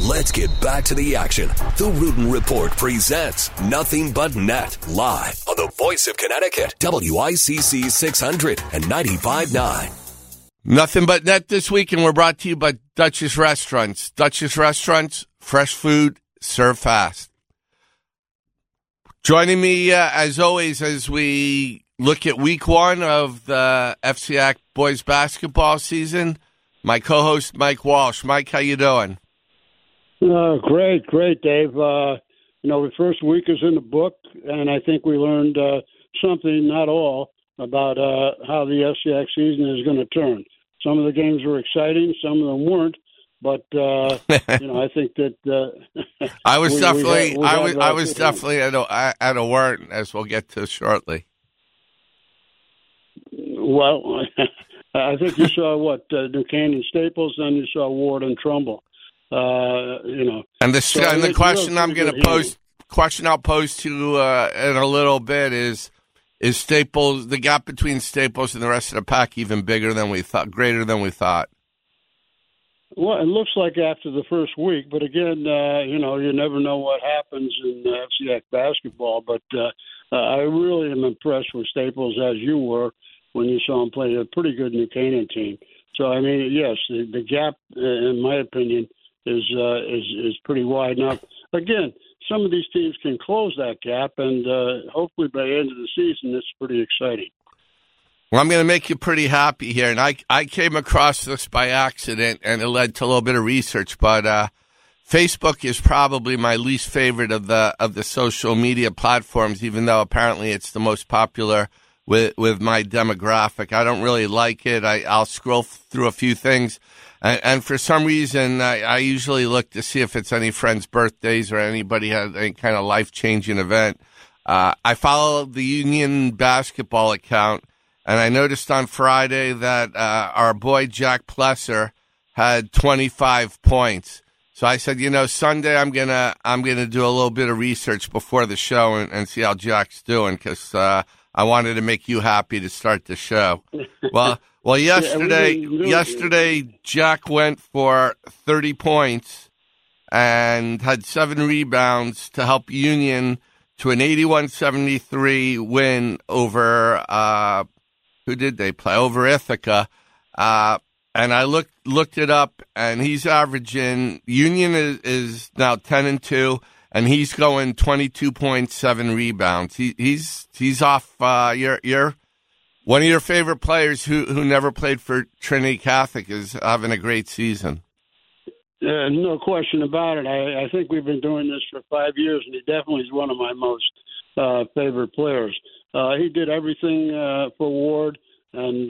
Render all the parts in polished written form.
Let's get back to the action. The Rudin Report presents Nothing But Net live on the Voice of Connecticut, WICC 600 and 95.9. Nothing But Net this week, and we're brought to you by Dutchess Restaurants. Dutchess Restaurants, fresh food, serve fast. Joining me, as always, as we look at week one of the FCIAC boys basketball season, my co-host, Mike Walsh. Mike, how you doing? Great, Dave. The first week is in the book, and I think we learned something, not all, about how the FCIAC season is going to turn. Some of the games were exciting, some of them weren't, but I think that I was definitely at a warrant, as we'll get to shortly. Well, I think you saw New Canaan Staples, then you saw Ward and Trumbull. And the question I'm going to pose, question I'll pose to you in a little bit is Staples, the gap between Staples and the rest of the pack, even bigger than we thought, greater than we thought? Well, it looks like after the first week, but again, you never know what happens in FCIAC basketball. But I really am impressed with Staples, as you were when you saw him play a pretty good New Canaan team. So I mean, yes, the gap, in my opinion, is pretty wide. Now, again, some of these teams can close that gap, and hopefully by the end of the season, it's pretty exciting. Well, I'm going to make you pretty happy here, and I came across this by accident, and it led to a little bit of research. But Facebook is probably my least favorite of the social media platforms, even though apparently it's the most popular with my demographic. I don't really like it. I'll scroll through a few things. And for some reason, I usually look to see if it's any friends' birthdays or anybody had any kind of life-changing event. I follow the Union basketball account, and I noticed on Friday that our boy Jack Plesser had 25 points. So I said, Sunday I'm gonna do a little bit of research before the show and see how Jack's doing, because I wanted to make you happy to start the show. Well, yesterday Jack went for 30 points and had 7 rebounds to help Union to an 81-73 win over who did they play? Over Ithaca. And I looked it up, and he's averaging. Union is now 10-2, and he's going 22.7 rebounds. He's off. You're one of your favorite players who never played for Trinity Catholic is having a great season. No question about it. I think we've been doing this for 5 years, and he definitely is one of my most favorite players. He did everything for Ward, and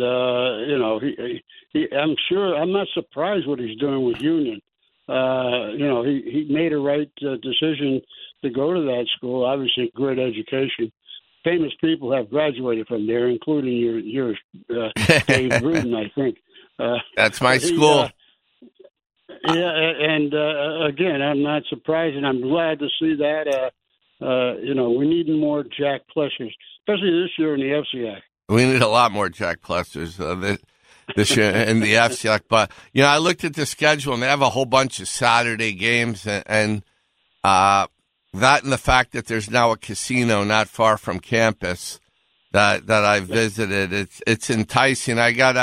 I'm not surprised what he's doing with Union. He made a right decision to go to that school. Obviously, great education. Famous people have graduated from there, including your Dave Rudin, I think. That's my school. Again, I'm not surprised, and I'm glad to see that. We need more Jack Plessers, especially this year in the FCIAC. We need a lot more Jack Plessers this year in the FCIAC. But, I looked at the schedule, and they have a whole bunch of Saturday games, and that and the fact that there's now a casino not far from campus that I visited, it's enticing.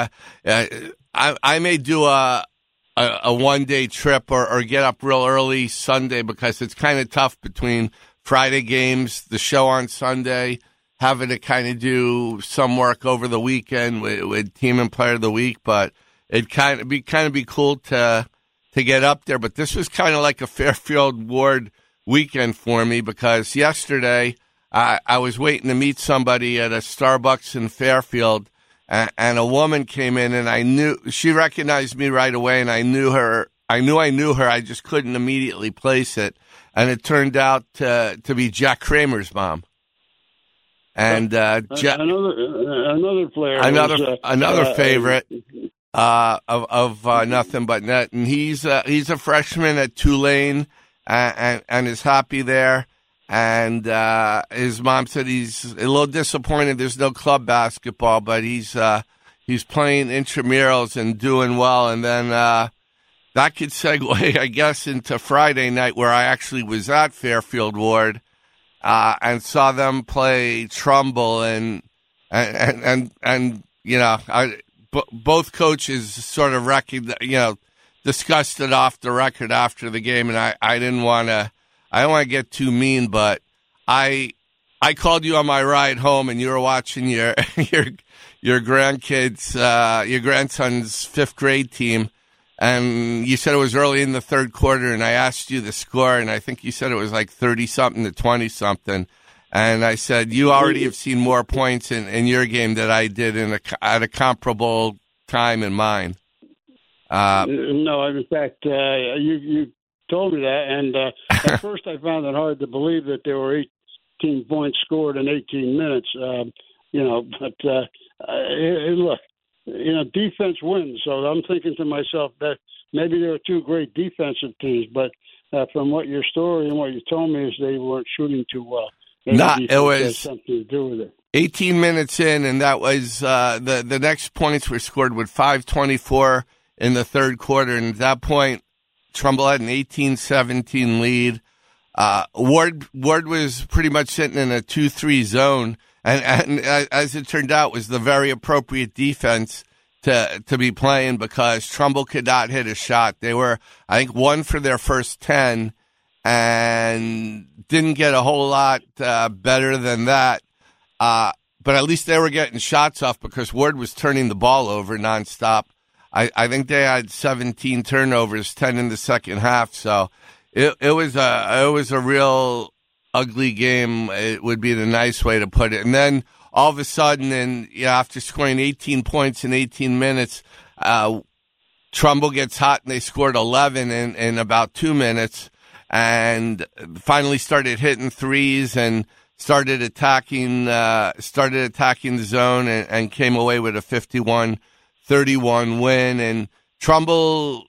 I may do a 1-day trip or get up real early Sunday, because it's kind of tough between Friday games, the show on Sunday, having to kind of do some work over the weekend with team and player of the week. But it'd kind of be cool to get up there. But this was kind of like a Fairfield Ward weekend for me, because yesterday I was waiting to meet somebody at a Starbucks in Fairfield, and a woman came in, and she recognized me right away, and I knew her. I knew her. I just couldn't immediately place it, and it turned out to be Jack Kramer's mom. And another player, another favorite of Nothing But Net, and he's a freshman at Tulane, and is happy there. And his mom said he's a little disappointed there's no club basketball, but he's playing intramurals and doing well. And then that could segue, I guess, into Friday night where I actually was at Fairfield Ward and saw them play Trumbull, and both coaches sort of discussed it off the record after the game, and I don't want to get too mean, but I called you on my ride home, and you were watching your grandkids, your grandson's fifth grade team, and you said it was early in the third quarter, and I asked you the score, and I think you said it was like 30-something to 20-something, and I said you already have seen more points in your game than I did at a comparable time in mine. No, in fact, you told me that, and at first I found it hard to believe that there were 18 points scored in 18 minutes. Look, defense wins. So I'm thinking to myself that maybe there were two great defensive teams, but from what your story and what you told me is they weren't shooting too well. It was had something to do with it. 18 minutes in, and that was the next points were scored with 5:24 in the third quarter, and at that point, Trumbull had an 18-17 lead. Ward was pretty much sitting in a 2-3 zone, and as it turned out, was the very appropriate defense to be playing because Trumbull could not hit a shot. They were, I think, 1 for their first 10 and didn't get a whole lot better than that. But at least they were getting shots off because Ward was turning the ball over nonstop. I think they had 17 turnovers, 10 in the second half. So it was a real ugly game. It would be the nice way to put it. And then all of a sudden, after scoring 18 points in 18 minutes, Trumbull gets hot and they scored 11 in about 2 minutes, and finally started hitting threes and started attacking the zone and came away with a 51-31 win. And Trumbull's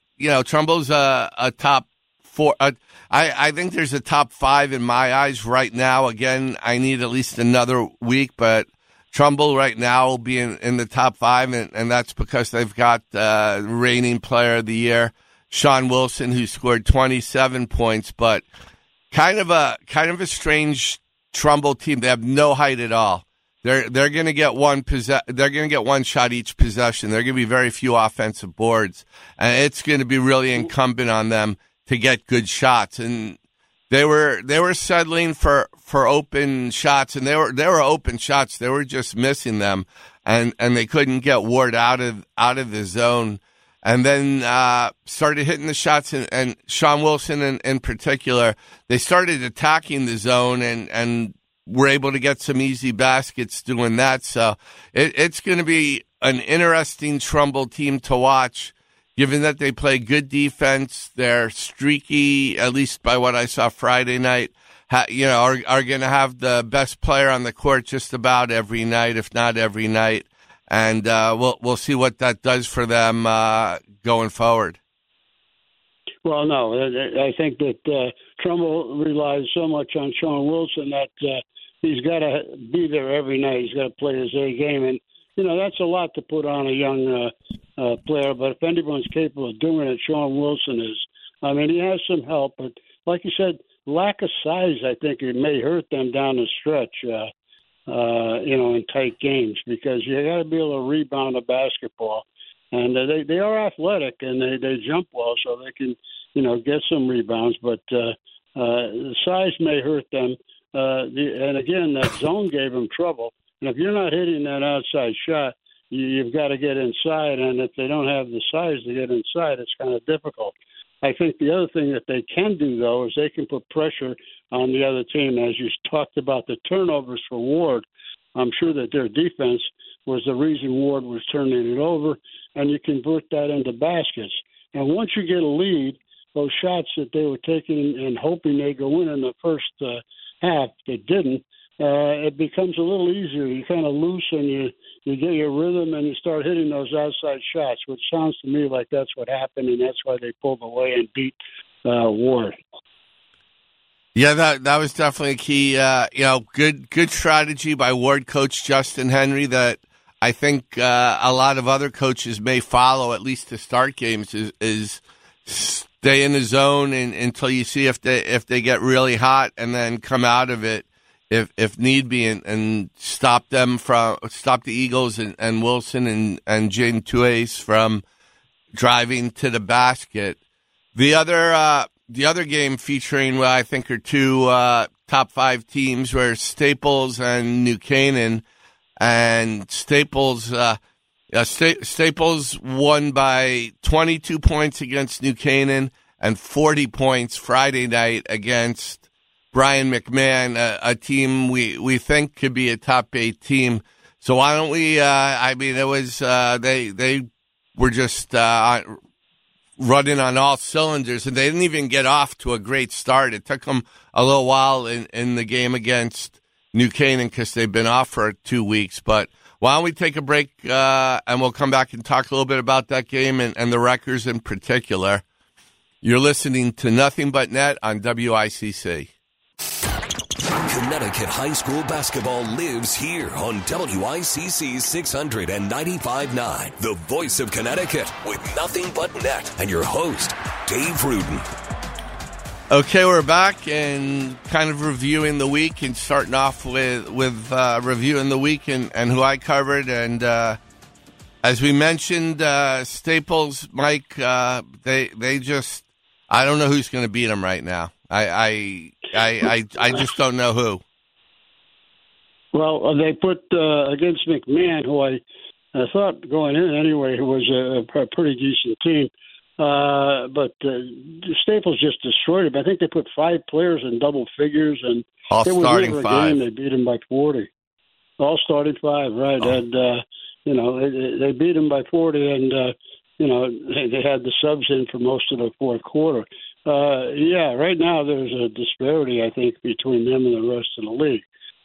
a top 4. I think there's a top 5 in my eyes right now. Again, I need at least another week, but Trumbull right now will be in the top 5, and that's because they've got reigning player of the year, Sean Wilson, who scored 27 points, but kind of a strange Trumbull team. They have no height at all. They're going to get they're going to get one shot each possession. There are going to be very few offensive boards, and it's going to be really incumbent on them to get good shots. And they were settling for open shots, and they were open shots. They were just missing them, and they couldn't get Ward out of the zone. And then started hitting the shots, and Sean Wilson in particular, they started attacking the zone and were able to get some easy baskets doing that. So it's going to be an interesting Trumbull team to watch, given that they play good defense. They're streaky, at least by what I saw Friday night. Are going to have the best player on the court just about every night, if not every night. And we'll see what that does for them going forward. Well, no, I think that Trumbull relies so much on Sean Wilson that he's got to be there every night. He's got to play his A game, and that's a lot to put on a young player. But if anyone's capable of doing it, Sean Wilson is. I mean, he has some help, but like you said, lack of size, I think it may hurt them down the stretch. In tight games, because you got to be able to rebound a basketball, and they are athletic and they jump well, so they can get some rebounds. But the size may hurt them. And again, that zone gave them trouble. And if you're not hitting that outside shot, you've got to get inside. And if they don't have the size to get inside, it's kind of difficult. I think the other thing that they can do, though, is they can put pressure on the other team. As you talked about the turnovers for Ward, I'm sure that their defense was the reason Ward was turning it over, and you convert that into baskets. And once you get a lead, those shots that they were taking and hoping they go in the first half, they didn't, it becomes a little easier. You kind of loosen, you get your rhythm, and you start hitting those outside shots, which sounds to me like that's what happened, and that's why they pulled away and beat Ward. Yeah, that was definitely a key. Good strategy by Ward coach Justin Henry that I think a lot of other coaches may follow, at least to start games, is stay in the zone until you see if they get really hot, and then come out of it if need be, and stop the Eagles and Wilson and Jaden Tuace from driving to the basket. The other game featuring what I think are two top 5 teams were Staples and New Canaan, and Staples won by 22 points against New Canaan and 40 points Friday night against Brian McMahon, a team we think could be a top 8 team. So why don't we? It was they were just running on all cylinders, and they didn't even get off to a great start. It took them a little while in the game against New Canaan because they've been off for 2 weeks. But why don't we take a break, and we'll come back and talk a little bit about that game and the Wreckers in particular. You're listening to Nothing But Net on WICC. Connecticut high school basketball lives here on WICC 695.9, the voice of Connecticut, with Nothing But Net, and your host, Dave Rudin. Okay, we're back and kind of reviewing the week, and starting off with reviewing the week and who I covered. And as we mentioned, Staples, Mike, they just, I don't know who's going to beat them right now. I just don't know who. Well, they put against McMahon, who I thought going in anyway, who was a pretty decent team. But Staples just destroyed him. I think they put 5 players in double figures, and all starting 5. They beat him by 40. All starting 5, right? Oh. And they beat him by 40, and they had the subs in for most of the fourth quarter. Right now there's a disparity, I think, between them and the rest of the league.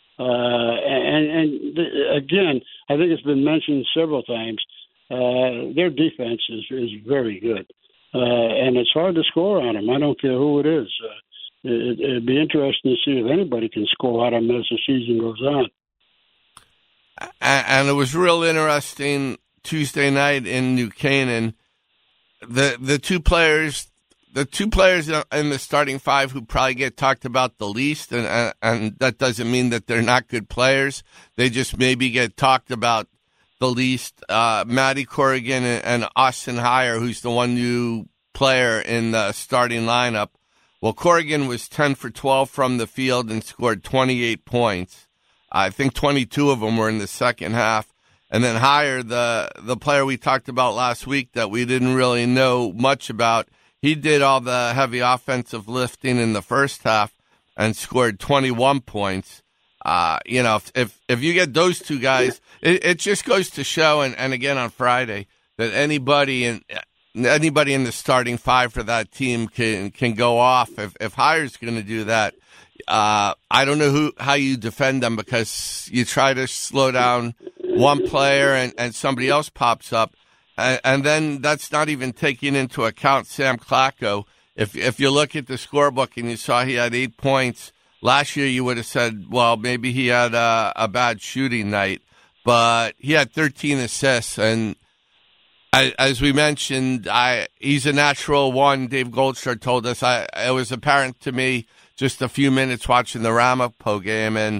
Again, I think it's been mentioned several times. Their defense is very good, and it's hard to score on them. I don't care who it is. It'd be interesting to see if anybody can score on them as the season goes on. And it was real interesting Tuesday night in New Canaan. The two players in the starting 5 who probably get talked about the least, and that doesn't mean that they're not good players. They just maybe get talked about the least. Matty Corrigan and Austin Heyer, who's the one new player in the starting lineup. Well, Corrigan was 10 for 12 from the field and scored 28 points. I think 22 of them were in the second half. And then Heyer, the player we talked about last week that we didn't really know much about, he did all the heavy offensive lifting in the first half and scored 21 points. If you get those two guys, it just goes to show, and again on Friday, that anybody in the starting 5 for that team can go off. If Heyer's going to do that, I don't know how you defend them, because you try to slow down one player and somebody else pops up. And then that's not even taking into account Sam Klacko. If you look at the scorebook and you saw he had 8 points, last year you would have said, well, maybe he had a bad shooting night. But he had 13 assists. And as we mentioned, he's a natural one. Dave Goldster told us. It was apparent to me just a few minutes watching the Ramapo game. And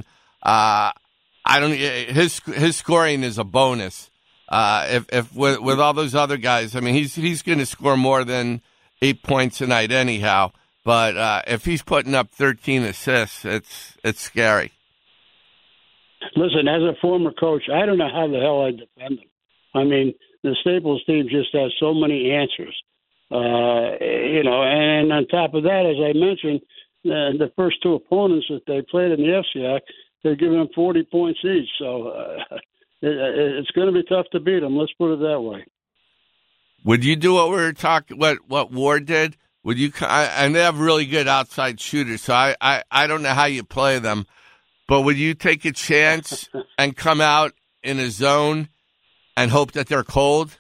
his scoring is a bonus. If with all those other guys, I mean, he's going to score more than 8 points a night anyhow. But if he's putting up 13 assists, it's scary. Listen, as a former coach, I don't know how the hell I defend them. I mean, the Staples team just has so many answers, And on top of that, as I mentioned, the first 2 opponents that they played in the FCIAC, they're giving them 40 points each. So. It's going to be tough to beat them. Let's put it that way. Would you do what we were talking? What Ward did? Would you? And they have really good outside shooters. So I don't know how you play them, but would you take a chance and come out in a zone and hope that they're cold?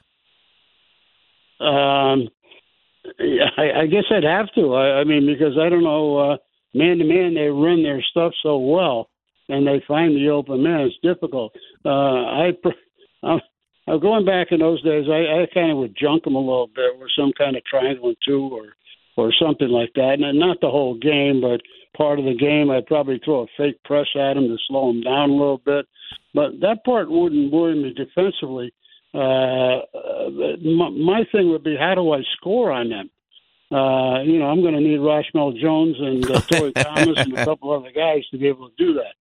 I guess I'd have to. I mean, because I don't know, man to man, they run their stuff so well. And they find the open man. It's difficult. I'm going back in those days, I kind of would junk them a little bit with some kind of triangle and two or something like that. And not the whole game, but part of the game. I'd probably throw a fake press at him to slow him down a little bit. But that part wouldn't worry me defensively. My thing would be, how do I score on them? I'm going to need Roshmel Jones and Torrey Thomas and a couple other guys to be able to do that.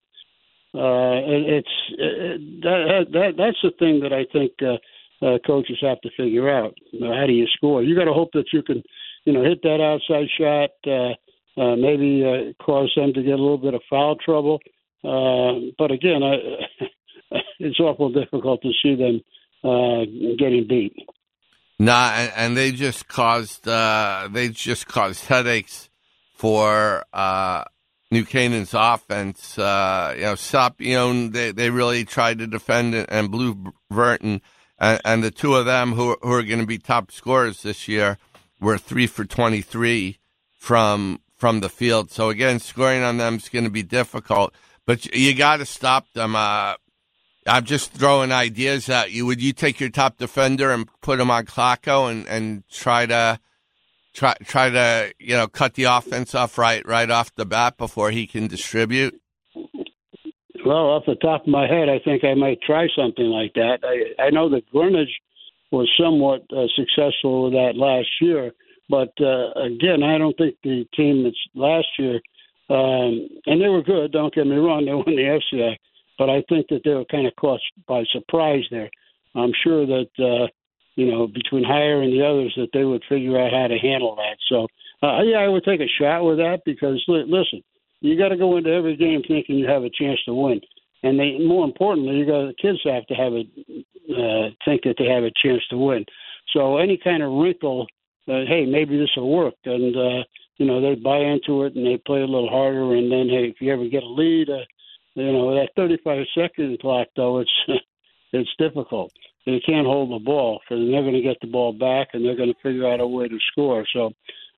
That's the thing that I think coaches have to figure out. How do you score? You got to hope that you can, hit that outside shot, maybe cause them to get a little bit of foul trouble. But again, it's awful difficult to see them getting beat. Nah, and they just caused headaches for New Canaan's offense. Sapione, they really tried to defend it, and Blue Burton, and the two of them who are going to be top scorers this year were 3 for 23 from the field. So again, scoring on them is going to be difficult, but you got to stop them. I'm just throwing ideas at you. Would you take your top defender and put him on Klocko and try to cut the offense off right off the bat before he can distribute? Well, off the top of my head, I think I might try something like that. I know that Greenwich was somewhat successful with that last year, but again, I don't think the team that's last year, and they were good, don't get me wrong, they won the FCI, but I think that they were kind of caught by surprise there. I'm sure that, between Hire and the others, that they would figure out how to handle that. So, I would take a shot with that because, listen, you got to go into every game thinking you have a chance to win. And more importantly, the kids have to have think that they have a chance to win. So any kind of wrinkle, hey, maybe this will work. And, they buy into it and they play a little harder. And then, hey, if you ever get a lead, that 35-second clock, though, it's difficult. They can't hold the ball because they're going to get the ball back and they're going to figure out a way to score. So,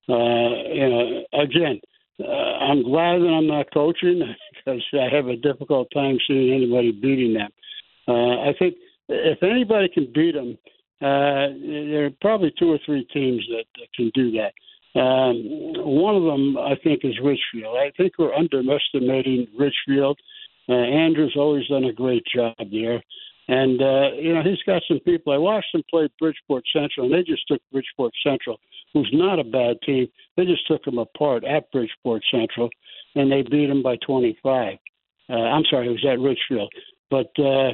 again, I'm glad that I'm not coaching because I have a difficult time seeing anybody beating them. I think if anybody can beat them, there are probably 2 or 3 teams that can do that. One of them, I think, is Richfield. I think we're underestimating Richfield. Andrew's always done a great job there. And, he's got some people. I watched him play Bridgeport Central, and they just took Bridgeport Central, who's not a bad team. They just took them apart at Bridgeport Central, and they beat them by 25. I'm sorry, it was at Richfield. But,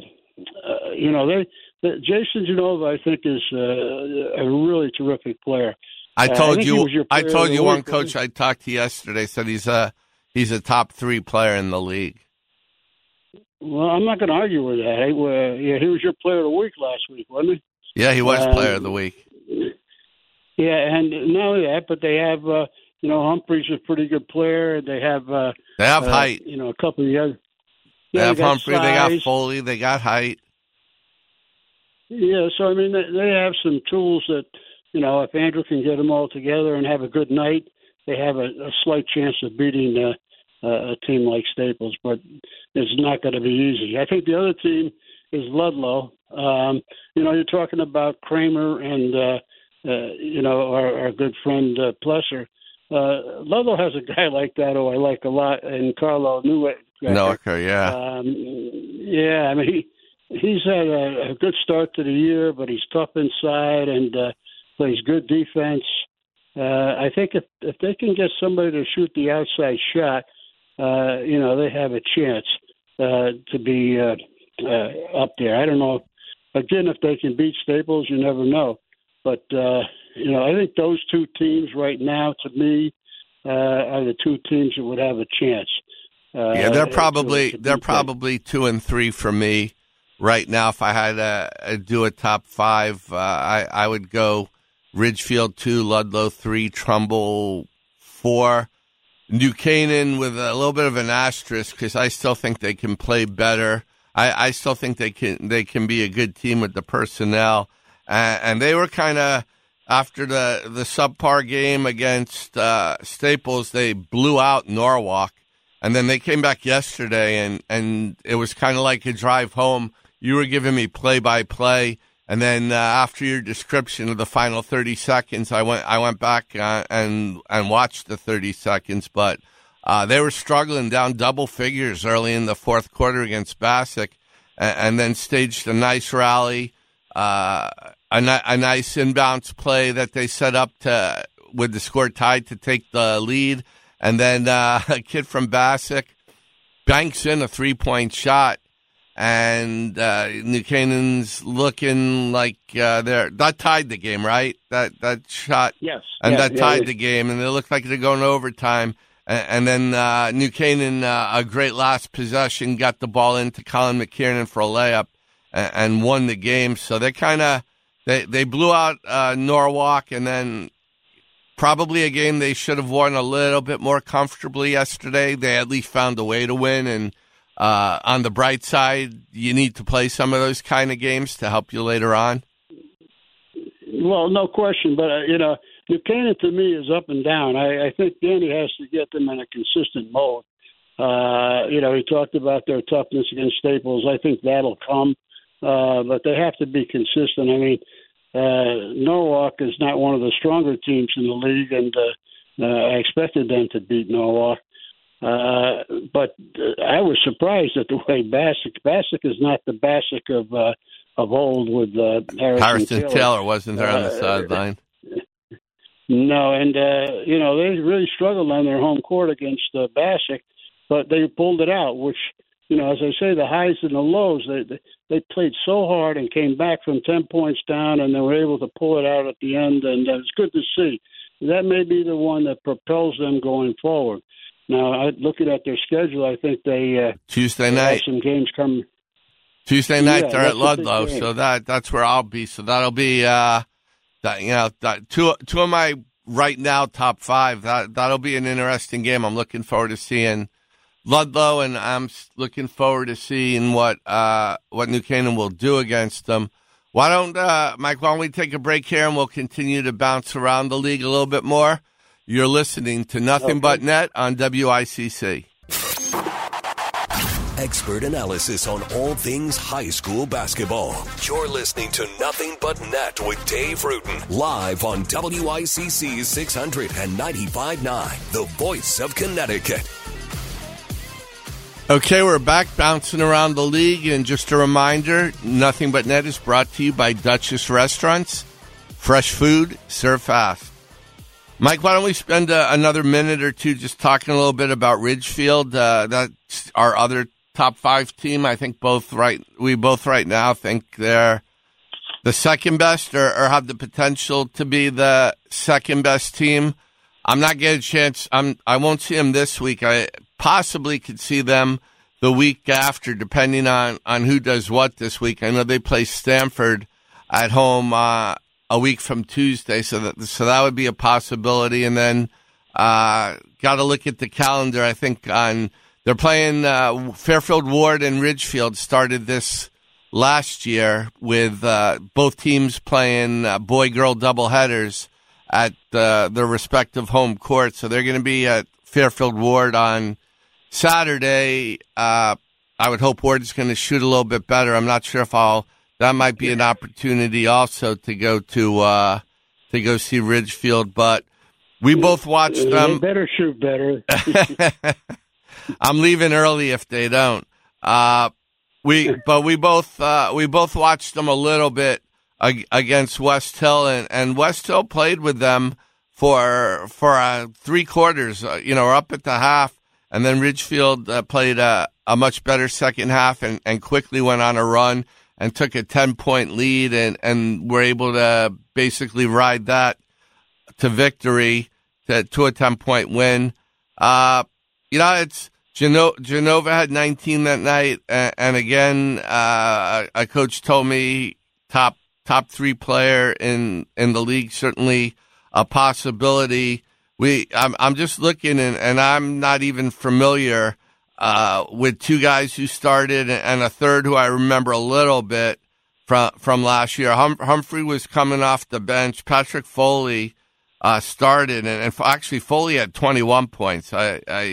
Jason Genova, I think, is a really terrific player. I told you one coach I talked to yesterday said he's a top 3 player in the league. Well, I'm not going to argue with that. He was your player of the week last week, wasn't he? Yeah, he was player of the week. Yeah, and not only that, but they have, Humphrey's a pretty good player. They have height. A couple of the other. They have Humphrey, size. They got Foley, they got height. Yeah, so, they have some tools that, if Andrew can get them all together and have a good night, they have a slight chance of beating a team like Staples, but it's not going to be easy. I think the other team is Ludlow. You're talking about Kramer and, our good friend Plesser. Ludlow has a guy like that who I like a lot, and Carlo Noacker, yeah. He's had a good start to the year, but he's tough inside and plays good defense. I think if they can get somebody to shoot the outside shot, they have a chance to be up there. I don't know. Again, if they can beat Staples, you never know. But, I think those 2 teams right now, to me, are the 2 teams that would have a chance. They're probably 2 and 3 for me right now. If I had to do a top 5, I would go Ridgefield 2, Ludlow 3, Trumbull 4. New Canaan with a little bit of an asterisk because I still think they can play better. I still think they can be a good team with the personnel. And they were kind of, after the subpar game against Staples, they blew out Norwalk. And then they came back yesterday, and it was kind of like a drive home. You were giving me play-by-play, And then after your description of the final 30 seconds, I went back and watched the 30 seconds. But they were struggling down double figures early in the fourth quarter against Bassick, and then staged a nice rally, a nice inbounds play that they set up to with the score tied to take the lead. And then a kid from Bassick banks in a 3-point shot. And New Canaan's looking like that tied the game, right? That shot, yes, and that tied the game, and it looked like they're going to overtime. And then New Canaan, a great last possession, got the ball into Colin McKiernan for a layup and won the game. So they they blew out Norwalk, and then probably a game they should have won a little bit more comfortably yesterday. They at least found a way to win, and on the bright side, you need to play some of those kind of games to help you later on. Well, no question, but New Canaan to me is up and down. I think Danny has to get them in a consistent mode. He talked about their toughness against Staples. I think that'll come, but they have to be consistent. I mean, Norwalk is not one of the stronger teams in the league, and I expected them to beat Norwalk. But I was surprised at the way Bassick is not the Bassick of old with Harrison Taylor wasn't there on the sideline. No, and they really struggled on their home court against Bassick, but they pulled it out. Which, as I say, the highs and the lows. They played so hard and came back from 10 points down, and they were able to pull it out at the end. And it's good to see. That may be the one that propels them going forward. Now, looking at their schedule, I think they Tuesday night have some games coming. Tuesday night they're at Ludlow, so that's where I'll be. So that'll be two of my right now top five. That'll be an interesting game. I'm looking forward to seeing Ludlow, and I'm looking forward to seeing what New Canaan will do against them. Why don't we take a break here, and we'll continue to bounce around the league a little bit more. You're listening to Nothing But Net on WICC. Expert analysis on all things high school basketball. You're listening to Nothing But Net with Dave Rutan, live on WICC 695.9, the voice of Connecticut. Okay, we're back bouncing around the league, and just a reminder, Nothing But Net is brought to you by Duchess Restaurants. Fresh food, served fast. Mike, why don't we spend another minute or two just talking a little bit about Ridgefield? That's our other top five team. I think we both right now think they're the second best or have the potential to be the second best team. I'm not getting a chance. I won't see them this week. I possibly could see them the week after, depending on who does what this week. I know they play Stanford at home a week from Tuesday, so that would be a possibility. And then got to look at the calendar. I think they're playing Fairfield Ward and Ridgefield. Started this last year with both teams playing boy-girl doubleheaders at their respective home courts. So they're going to be at Fairfield Ward on Saturday. I would hope Ward's going to shoot a little bit better. I'm not sure if that might be an opportunity also to go see Ridgefield, but we both watched them. They better shoot better. I'm leaving early if they don't. We both watched them a little bit against West Hill, and West Hill played with them for 3 quarters. Up at the half, and then Ridgefield played a much better second half and quickly went on a run and took a 10-point lead and were able to basically ride that to victory to a 10-point win. It's Genova had 19 that night, and again, a coach told me top 3 player in the league, certainly a possibility. I'm just looking, and I'm not even familiar with 2 guys who started and a third who I remember a little bit from last year. Humphrey was coming off the bench. Patrick Foley started, and actually Foley had 21 points.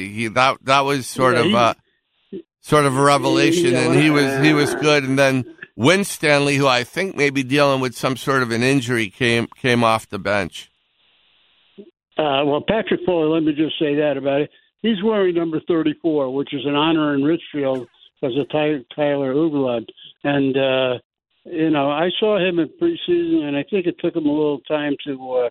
That was sort of a revelation, and he was good. And then Winstanley, who I think may be dealing with some sort of an injury, came off the bench. Well, Patrick Foley, let me just say that about it. He's wearing number 34, which is an honor in Richfield because of Tyler Ugelund. And, I saw him in preseason, and I think it took him a little time to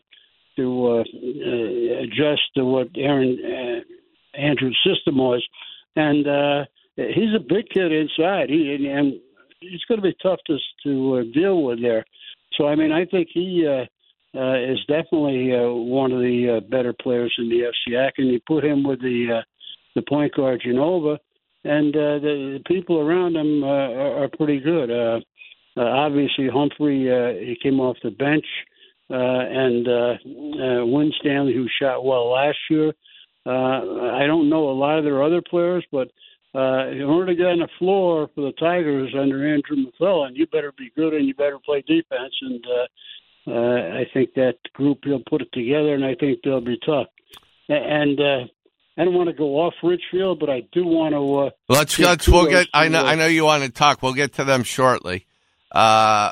adjust to what Andrew's system was. And he's a big kid inside, and he's going to be tough to deal with there. So, I mean, I think he is definitely one of the better players in the FCIAC, and you put him with the point guard Genova, and the people around him are pretty good. Obviously, Humphrey, he came off the bench, and Winstanley, who shot well last year. I don't know a lot of their other players, but in order to get on the floor for the Tigers under Andrew McClellan, you better be good and you better play defense. And I think that group, he'll put it together, and I think they'll be tough. And I don't want to go off Richfield, but I do want to. We'll get. I know you want to talk. We'll get to them shortly. I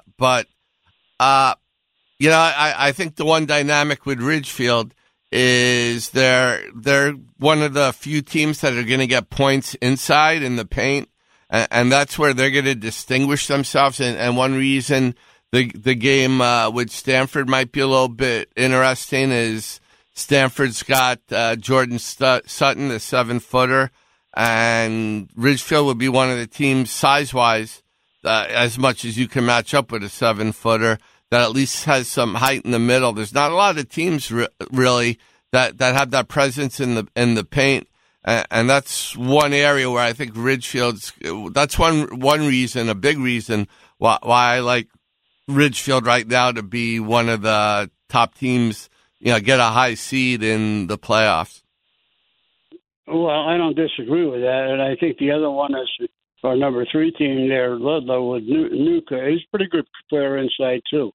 think the one dynamic with Ridgefield is they're one of the few teams that are going to get points inside in the paint, and that's where they're going to distinguish themselves. And one reason the game with Stanford might be a little bit interesting is Stanford's got Jordan Sutton, the 7-footer, and Ridgefield would be one of the teams size-wise, as much as you can match up with a 7-footer, that at least has some height in the middle. There's not a lot of teams really that have that presence in the paint, and that's one area where I think Ridgefield's. That's one reason, a big reason why I like Ridgefield right now to be one of the top teams. Get a high seed in the playoffs. Well, I don't disagree with that, and I think the other one is our number 3 team there, Ludlow with Nuka. He's a pretty good player inside too.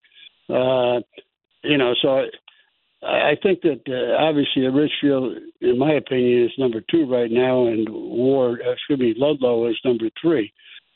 So I think that obviously Richfield, in my opinion, is number 2 right now, and Ludlow is number 3.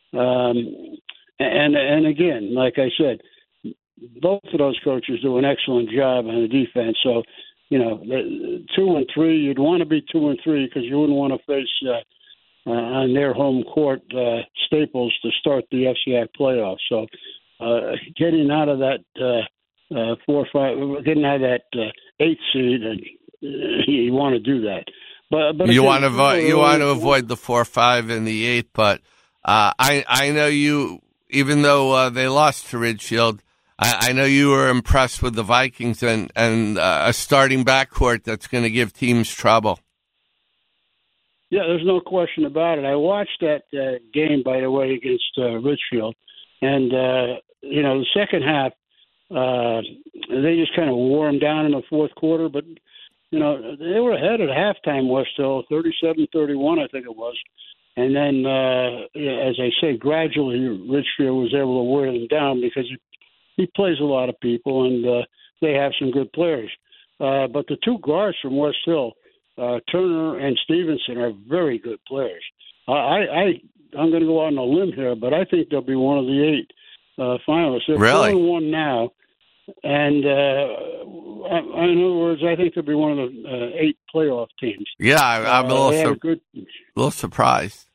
And again, like I said, both of those coaches do an excellent job on the defense. So, 2 and 3, you'd want to be 2 and 3 because you wouldn't want to face on their home court Staples to start the FCIAC playoffs. So, getting out of that 4-5, getting out of that 8th seed, and you want to do that. But you want to avoid the 4-5 and the 8. But I know you, even though they lost to Ridgefield. I know you were impressed with the Vikings and a starting backcourt that's going to give teams trouble. Yeah, there's no question about it. I watched that game, by the way, against Richfield. And, the second half, they just kind of wore them down in the fourth quarter. But, they were ahead at halftime, West Hill, 37-31, I think it was. And then, as I say, gradually Richfield was able to wear them down because he plays a lot of people, and they have some good players. But the 2 guards from West Hill, Turner and Stevenson, are very good players. I'm going to go out on a limb here, but I think they'll be one of the 8 finalists. They're really? 4-1 now, and in other words, I think they'll be one of the 8 playoff teams. Yeah, I'm a little surprised.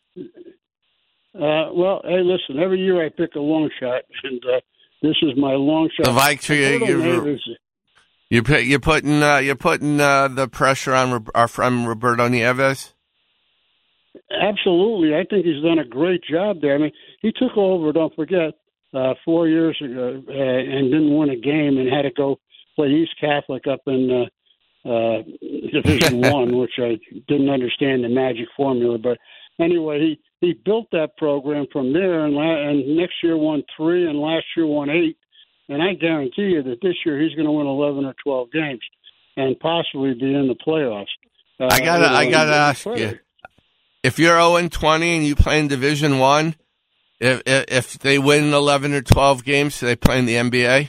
Well, hey, listen, every year I pick a long shot, and this is my long shot. The Vikes, you're putting the pressure on our friend Roberto Nieves. Absolutely, I think he's done a great job there. I mean, he took over. Don't forget, 4 years ago, and didn't win a game, and had to go play East Catholic up in Division One, which I didn't understand the magic formula. But anyway, he built that program from there, and next year won 3, and last year won 8. And I guarantee you that this year he's going to win 11 or 12 games, and possibly be in the playoffs. I gotta ask you, if you're 0-20 and you play in Division One, if they win 11 or 12 games, do they play in the NBA?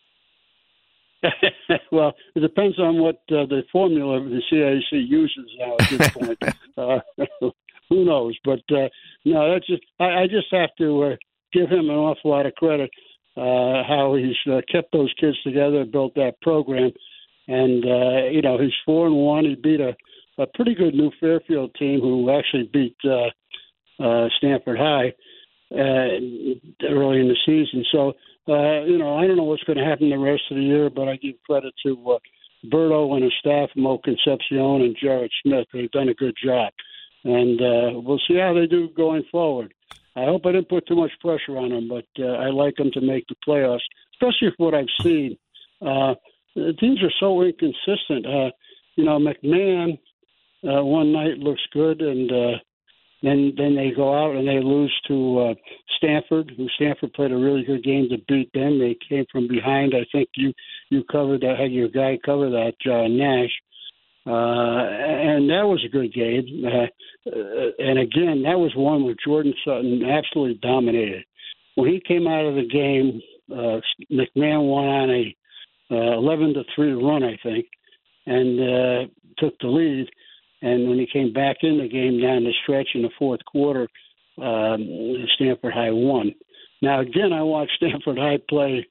Well, it depends on what the formula the CAC uses now at this point. Who knows? But no, that's just I just have to give him an awful lot of credit how he's kept those kids together, built that program, and he's 4-1. He beat a pretty good New Fairfield team who actually beat Stanford High early in the season. So I don't know what's going to happen the rest of the year, but I give credit to Berto and his staff, Mo Concepcion and Jared Smith. They've done a good job. And we'll see how they do going forward. I hope I didn't put too much pressure on them, but I like them to make the playoffs, especially for what I've seen. The teams are so inconsistent. McMahon one night looks good, and then they go out and they lose to Stanford, who Stanford played a really good game to beat them. They came from behind. I think you covered that, had your guy cover that, Nash. And that was a good game. And again, that was one where Jordan Sutton absolutely dominated. When he came out of the game, McMahon won on a 11-3 run, I think, and took the lead. And when he came back in the game down the stretch in the fourth quarter, Stanford High won. Now, again, I watched Stanford High play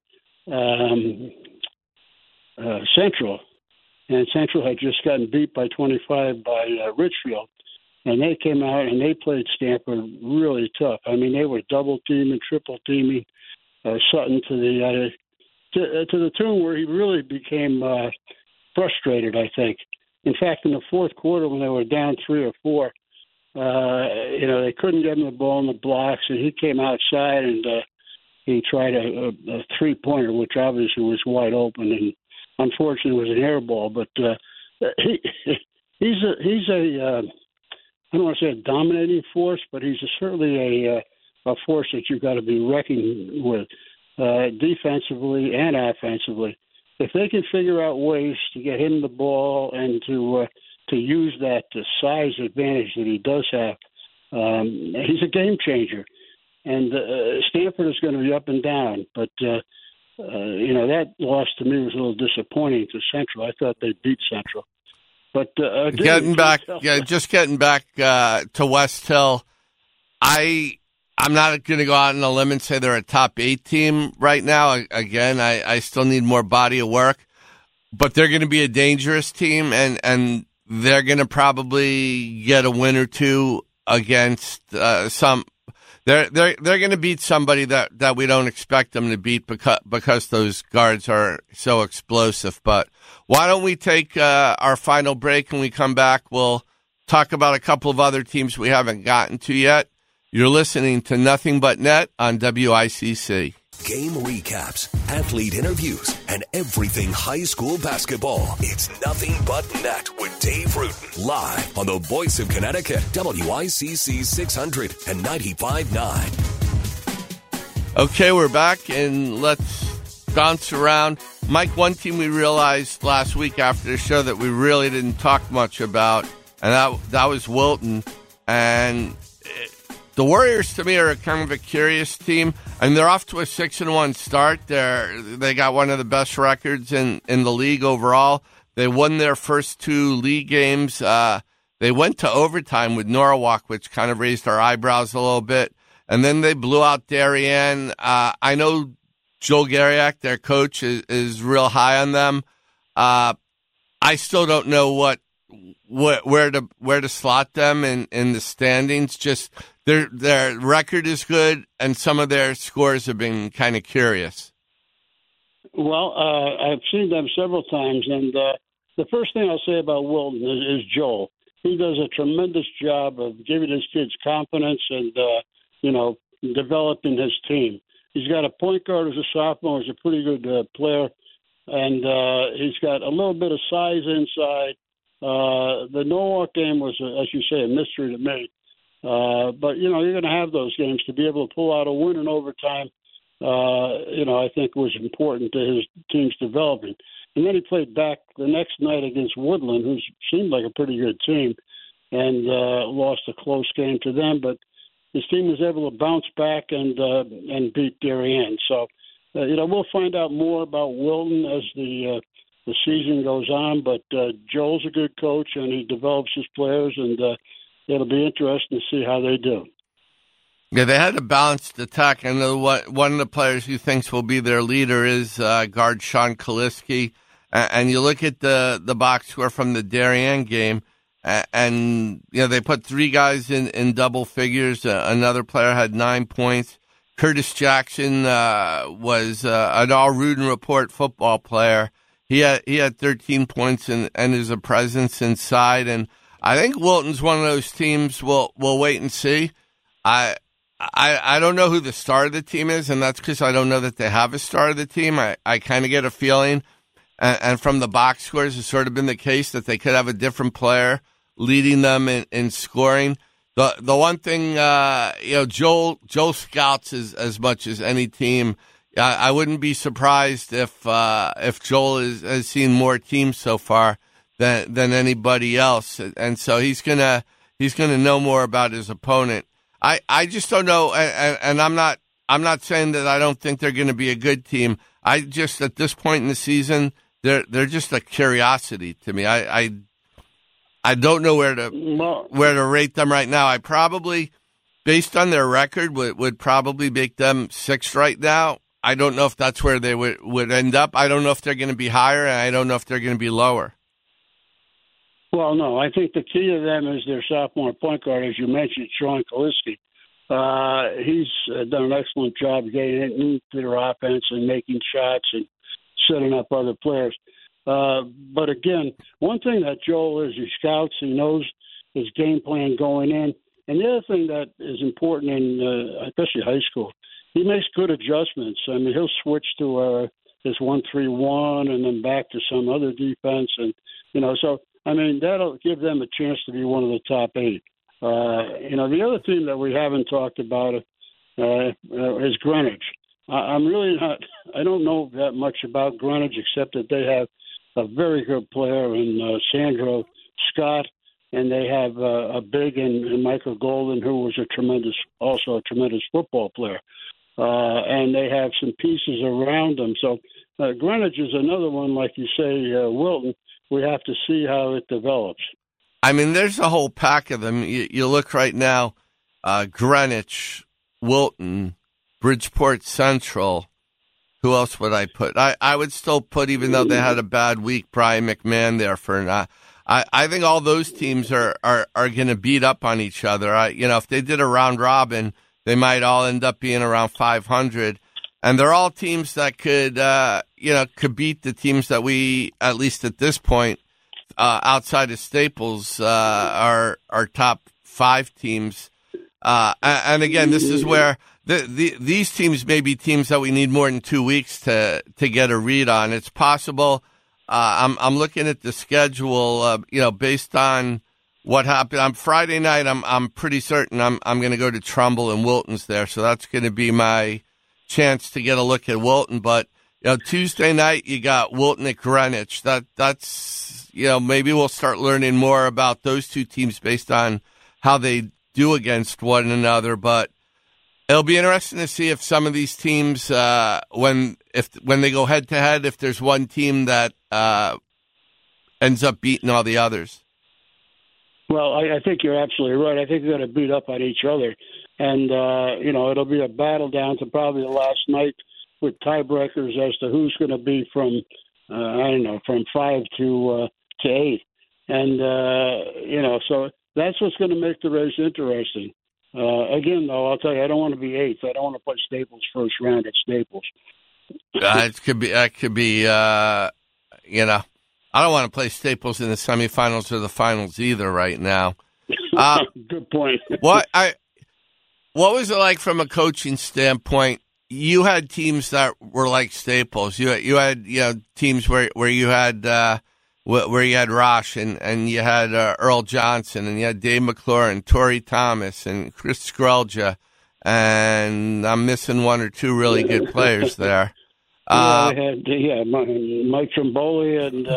Central, and Central had just gotten beat by 25 by Richfield. And they came out and they played Stanford really tough. I mean, they were double teaming, triple teaming Sutton to the tune where he really became frustrated, I think. In fact, in the fourth quarter, when they were down 3 or 4, they couldn't get him the ball in the blocks, and he came outside and he tried a three-pointer, which obviously was wide open, and unfortunately it was an air ball. But he's a I don't want to say a dominating force, but he's certainly a force that you've got to be reckoned with defensively and offensively. If they can figure out ways to get him the ball and to use that size advantage that he does have, he's a game changer. And Stanford is going to be up and down, but that loss to me was a little disappointing to Central. I thought they beat Central. But getting back to West Hill, I'm not going to go out on a limb and say they're a top 8 team right now. Again, I still need more body of work, but they're going to be a dangerous team, and they're going to probably get a win or two against some. They're going to beat somebody that we don't expect them to beat because those guards are so explosive. But why don't we take our final break, and we come back, we'll talk about a couple of other teams we haven't gotten to yet. You're listening to Nothing But Net on WICC. Game recaps, athlete interviews, and everything high school basketball. It's Nothing But Net with Dave Rutan. Live on the voice of Connecticut, WICC 600 and 95.9. Okay, we're back, and let's bounce around. Mike, one team we realized last week after the show that we really didn't talk much about, and that was Wilton. And the Warriors, to me, are kind of a curious team. And they're off to a 6-1 start. They got one of the best records in the league overall. They won their first 2 league games. They went to overtime with Norwalk, which kind of raised our eyebrows a little bit. And then they blew out Darien. I know Joel Garriak, their coach, is real high on them. I still don't know where to slot them in the standings. Just their record is good, and some of their scores have been kind of curious. Well, I've seen them several times, and the first thing I'll say about Wilton is Joel. He does a tremendous job of giving his kids confidence and developing his team. He's got a point guard who's a sophomore, who's a pretty good player, and he's got a little bit of size inside. The Norwalk game was, as you say, a mystery to me. But, you're going to have those games to be able to pull out a win in overtime. I think was important to his team's development. And then he played back the next night against Woodland, who seemed like a pretty good team, and lost a close game to them. But his team was able to bounce back and beat Darien. So, we'll find out more about Wilton as the season goes on. But Joel's a good coach, and he develops his players, and it'll be interesting to see how they do. Yeah, they had a balanced attack. I know one of the players who thinks will be their leader is guard Sean Kaliski. And you look at the box score from the Darien game, and they put 3 guys in double figures. Another player had 9 points. Curtis Jackson was an all-Rudin Report football player. He had 13 points and is a presence inside. And I think Wilton's one of those teams. We'll wait and see. I don't know who the star of the team is, and that's because I don't know that they have a star of the team. I kind of get a feeling, and from the box scores, it's sort of been the case that they could have a different player leading them in scoring. The one thing, Joel scouts as much as any team. I wouldn't be surprised if Joel has seen more teams so far than anybody else, and so he's gonna know more about his opponent. I just don't know, and I'm not saying that I don't think they're going to be a good team. I just, at this point in the season, they're just a curiosity to me. I don't know where to rate them right now. I probably, based on their record, would probably make them 6th right now. I don't know if that's where they would end up. I don't know if they're going to be higher, and I don't know if they're going to be lower. Well, no, I think the key to them is their sophomore point guard, as you mentioned, Sean Kaliski. He's done an excellent job getting into their offense and making shots and setting up other players. But again, one thing that Joel is, he scouts, he knows his game plan going in. And the other thing that is important in, especially high school, he makes good adjustments. I mean, he'll switch to his 1-3-1 and then back to some other defense. And, so, I mean, that'll give them a chance to be one of the top 8. The other team that we haven't talked about is Greenwich. I'm really not – I don't know that much about Greenwich except that they have a very good player in Sandro Scott, and they have a big in Michael Golden, who was also a tremendous football player. And they have some pieces around them. So Greenwich is another one, like you say, Wilton. We have to see how it develops. I mean, there's a whole pack of them. You look right now, Greenwich, Wilton, Bridgeport Central. Who else would I put? I would still put, even though they had a bad week, Brian McMahon there for an. I think all those teams are going to beat up on each other. If they did a round robin, they might all end up being around 500. And they're all teams that could beat the teams that we, at least at this point, outside of Staples, are top 5 teams. And again, this is where these teams may be teams that we need more than 2 weeks to get a read on. It's possible. I'm looking at the schedule, based on what happened on Friday night. I'm pretty certain I'm going to go to Trumbull and Wilton's there. So that's going to be my chance to get a look at Wilton. But Tuesday night you got Wilton at Greenwich. That's maybe we'll start learning more about those two teams based on how they do against one another. But it'll be interesting to see if some of these teams, when they go head to head, if there's one team that ends up beating all the others. Well, I think you're absolutely right. I think they're going to beat up on each other. And, it'll be a battle down to probably the last night with tiebreakers as to who's going to be from 5 to 8. And, so that's what's going to make the race interesting. Again, though, I'll tell you, I don't want to be 8th. I don't want to play Staples first round at Staples. That could be. I don't want to play Staples in the semifinals or the finals either right now. Good point. What was it like from a coaching standpoint? You had teams that were like Staples. You had teams where you had Rosh and you had Earl Johnson and you had Dave McLaurin, Torrey Thomas, and Chris Skrelja, and I'm missing one or two really good players there. I had Mike Trimboli and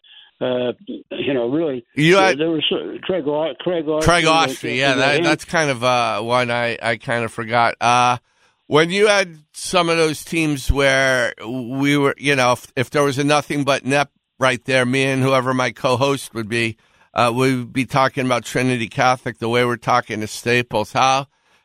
really there was Craig Austria. Yeah, that's kind of one I kind of forgot. When you had some of those teams where we were, if there was a nothing but net right there, me and whoever my co-host would be, we'd be talking about Trinity Catholic the way we're talking to Staples. How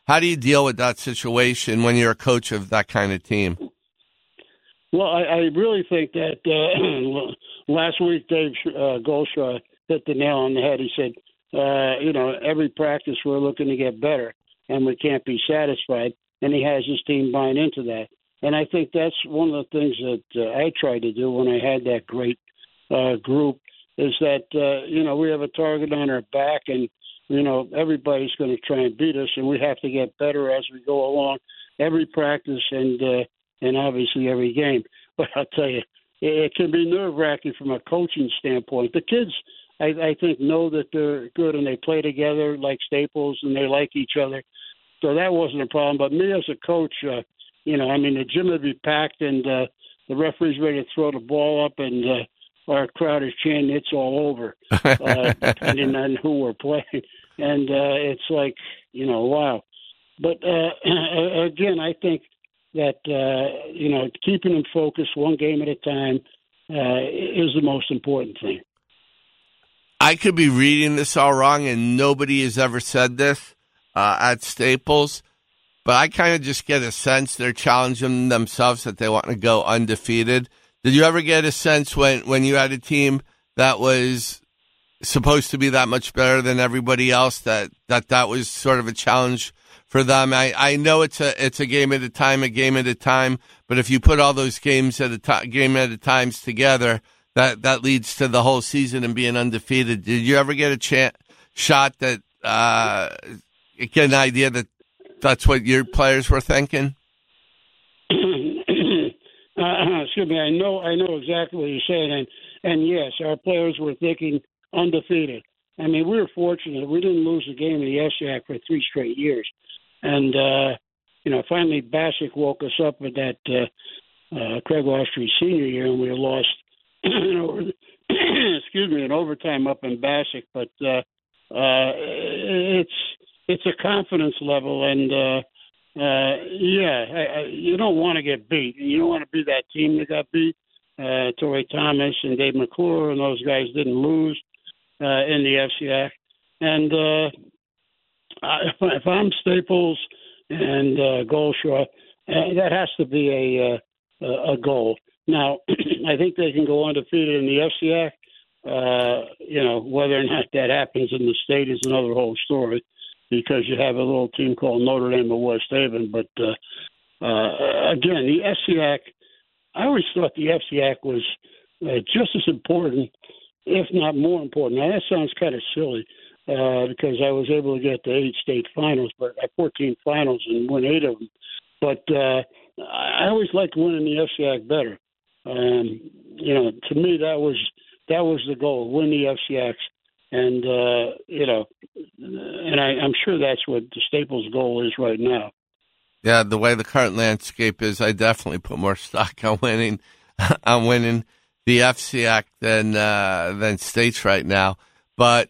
How do you deal with that situation when you're a coach of that kind of team? Well, I really think that last week Dave Golshaw hit the nail on the head. He said, every practice we're looking to get better, and we can't be satisfied. And he has his team buying into that. And I think that's one of the things that I tried to do when I had that great group is that, we have a target on our back, and, everybody's going to try and beat us, and we have to get better as we go along every practice and obviously every game. But I'll tell you, it can be nerve-wracking from a coaching standpoint. The kids, I think, know that they're good and they play together like Staples and they like each other. So that wasn't a problem. But me as a coach, the gym would be packed and the referee's ready to throw the ball up and our crowd is chanting, "It's all over," depending on who we're playing. And it's like, wow. But again, I think that, keeping them focused one game at a time is the most important thing. I could be reading this all wrong, and nobody has ever said this at Staples, but I kind of just get a sense they're challenging themselves that they want to go undefeated. Did you ever get a sense when you had a team that was supposed to be that much better than everybody else that was sort of a challenge for them? I know it's a game at a time, but if you put all those games at a times together, that leads to the whole season and being undefeated. Did you ever get a shot that get an idea that that's what your players were thinking? Excuse me. I know exactly what you're saying, and yes, our players were thinking undefeated. I mean, we were fortunate. We didn't lose a game in the FCIAC for 3 straight years. And, finally Bassick woke us up with that Craig Austrie senior year, and we lost in overtime up in Bassick. But it's a confidence level, and, you don't want to get beat. You don't want to be that team that got beat. Torrey Thomas and Dave McClure and those guys didn't lose in the FCIAC. And if I'm Staples and Golshaw, that has to be a goal. Now, I think they can go undefeated in the FCIAC. Whether or not that happens in the state is another whole story, because you have a little team called Notre Dame of West Haven. But again, the FCIAC, I always thought the FCIAC was just as important, if not more important. Now, that sounds kind of silly because I was able to get to 8 state finals, but 14 finals and win 8 of them. But I always liked winning the FCIAC better. To me, that was the goal: win the FCIACs. And and I'm sure that's what the Staples goal is right now. Yeah, the way the current landscape is, I definitely put more stock on winning the FCIAC than states right now. But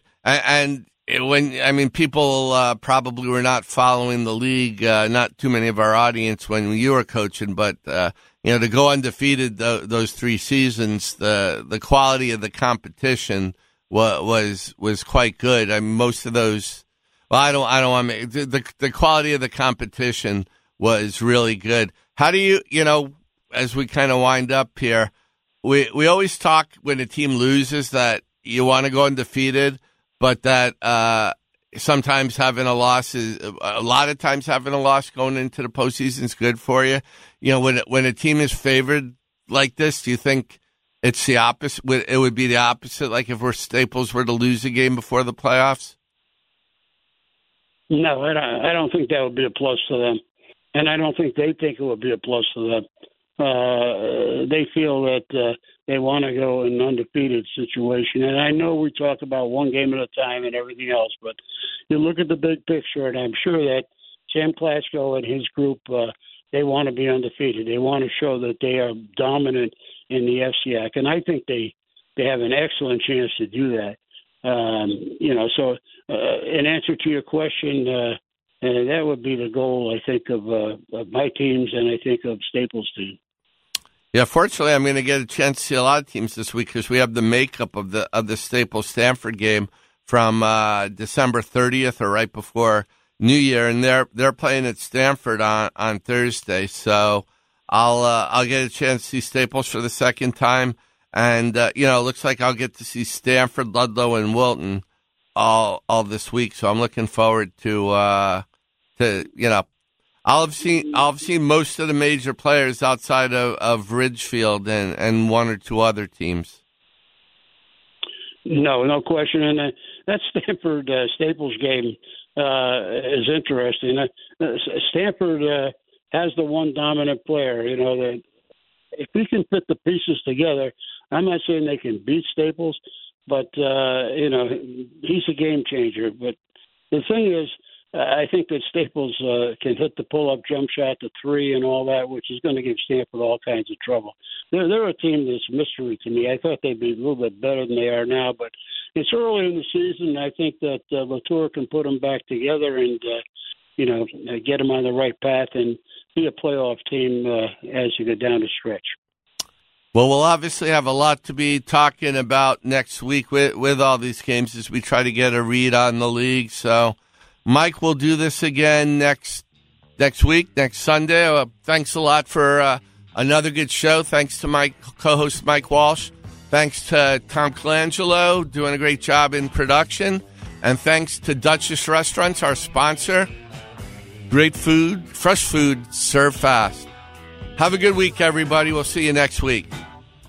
people probably were not following the league. Not too many of our audience when you were coaching, but to go undefeated those 3 seasons, the quality of the competition was quite good. I mean, most of those. Well, I don't want to. The quality of the competition was really good. How do you, as we kind of wind up here, we always talk when a team loses that you want to go undefeated, but that sometimes having a lot of times having a loss going into the postseason is good for you. When a team is favored like this, do you think it's the opposite? It would be the opposite, like if Staples were to lose a game before the playoffs? No, I don't think that would be a plus to them. And I don't think they think it would be a plus to them. They feel that they want to go in an undefeated situation. And I know we talk about one game at a time and everything else, but you look at the big picture, and I'm sure that Sam Klatsko and his group, they want to be undefeated. They want to show that they are dominant in the FCIAC. And I think they have an excellent chance to do that. So in answer to your question, that would be the goal, I think, of my teams and I think of Staples' team. Yeah, fortunately, I'm going to get a chance to see a lot of teams this week because we have the makeup of the Staples-Stanford game from December 30th or right before New Year, and they're playing at Stanford on Thursday. So I'll get a chance to see Staples for the second time, and it looks like I'll get to see Stanford, Ludlow, and Wilton all this week. So I'm looking forward to I'll have seen most of the major players outside of Ridgefield and one or two other teams. No question. And that Stanford Staples game is interesting. Stanford has the one dominant player. That if we can fit the pieces together, I'm not saying they can beat Staples, but he's a game changer. But the thing is, I think that Staples can hit the pull-up jump shot to three and all that, which is going to give Stanford all kinds of trouble. They're a team that's mystery to me. I thought they'd be a little bit better than they are now, but it's early in the season. I think that Latour can put them back together and, get them on the right path and be a playoff team as you go down the stretch. Well, we'll obviously have a lot to be talking about next week with all these games as we try to get a read on the league. So, Mike, we'll do this again next week, next Sunday. Thanks a lot for another good show. Thanks to my co-host, Mike Walsh. Thanks to Tom Colangelo, doing a great job in production. And thanks to Duchess Restaurants, our sponsor. Great food, fresh food, served fast. Have a good week, everybody. We'll see you next week.